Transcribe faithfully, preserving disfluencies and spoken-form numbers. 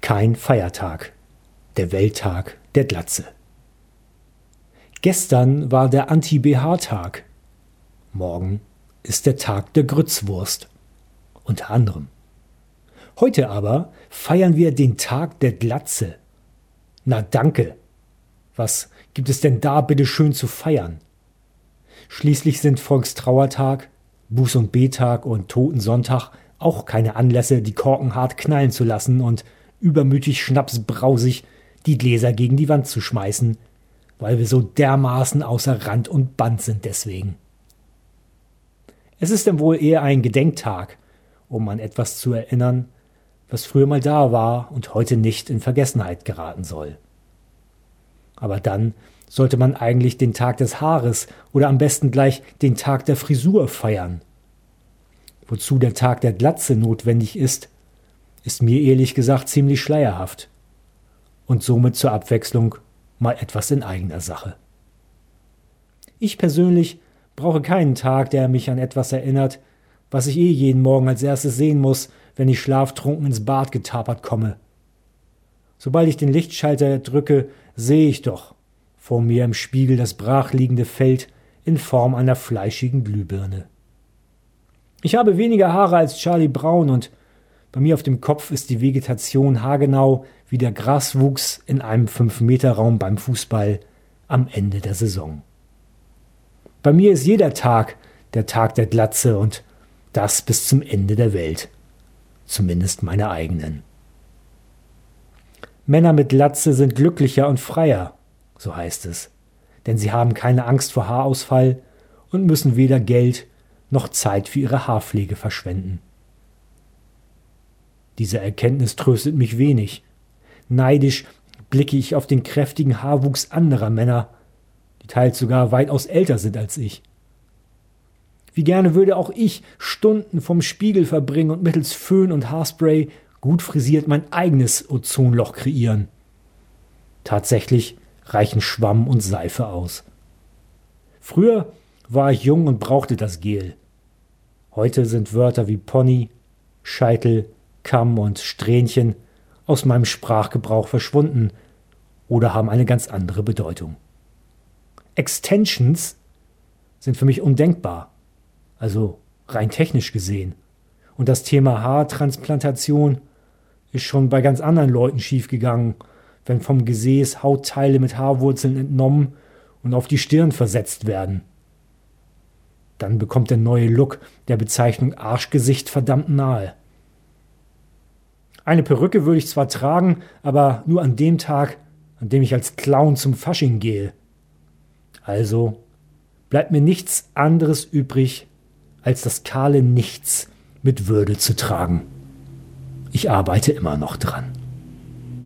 kein Feiertag, der Welttag der Glatze. Gestern war der Anti-B H-Tag, morgen ist der Tag der Grützwurst, unter anderem. Heute aber feiern wir den Tag der Glatze. Na danke, was gibt es denn da bitte schön zu feiern? Schließlich sind Volkstrauertag, Buß- und B-Tag und Totensonntag auch keine Anlässe, die Korken hart knallen zu lassen und übermütig schnapsbrausig die Gläser gegen die Wand zu schmeißen, weil wir so dermaßen außer Rand und Band sind deswegen. Es ist dann wohl eher ein Gedenktag, um an etwas zu erinnern, was früher mal da war und heute nicht in Vergessenheit geraten soll. Aber dann sollte man eigentlich den Tag des Haares oder am besten gleich den Tag der Frisur feiern. Wozu der Tag der Glatze notwendig ist, ist mir ehrlich gesagt ziemlich schleierhaft. Und somit zur Abwechslung mal etwas in eigener Sache. Ich persönlich brauche keinen Tag, der mich an etwas erinnert, was ich eh jeden Morgen als erstes sehen muss, wenn ich schlaftrunken ins Bad getapert komme. Sobald ich den Lichtschalter drücke, sehe ich doch vor mir im Spiegel das brachliegende Feld in Form einer fleischigen Glühbirne. Ich habe weniger Haare als Charlie Brown und bei mir auf dem Kopf ist die Vegetation haargenau wie der Graswuchs in einem fünf-Meter-Raum beim Fußball am Ende der Saison. Bei mir ist jeder Tag der Tag der Glatze und das bis zum Ende der Welt. Zumindest meine eigenen. Männer mit Glatze sind glücklicher und freier, so heißt es, denn sie haben keine Angst vor Haarausfall und müssen weder Geld noch Zeit für ihre Haarpflege verschwenden. Diese Erkenntnis tröstet mich wenig. Neidisch blicke ich auf den kräftigen Haarwuchs anderer Männer, die teils sogar weitaus älter sind als ich. Wie gerne würde auch ich Stunden vom Spiegel verbringen und mittels Föhn und Haarspray gut frisiert mein eigenes Ozonloch kreieren. Tatsächlich reichen Schwamm und Seife aus. Früher war ich jung und brauchte das Gel. Heute sind Wörter wie Pony, Scheitel, Kamm und Strähnchen aus meinem Sprachgebrauch verschwunden oder haben eine ganz andere Bedeutung. Extensions sind für mich undenkbar, also rein technisch gesehen. Und das Thema Haartransplantation ist schon bei ganz anderen Leuten schiefgegangen, wenn vom Gesäß Hautteile mit Haarwurzeln entnommen und auf die Stirn versetzt werden. Dann bekommt der neue Look der Bezeichnung Arschgesicht verdammt nahe. Eine Perücke würde ich zwar tragen, aber nur an dem Tag, an dem ich als Clown zum Fasching gehe. Also bleibt mir nichts anderes übrig, als das kahle Nichts mit Würde zu tragen. Ich arbeite immer noch dran.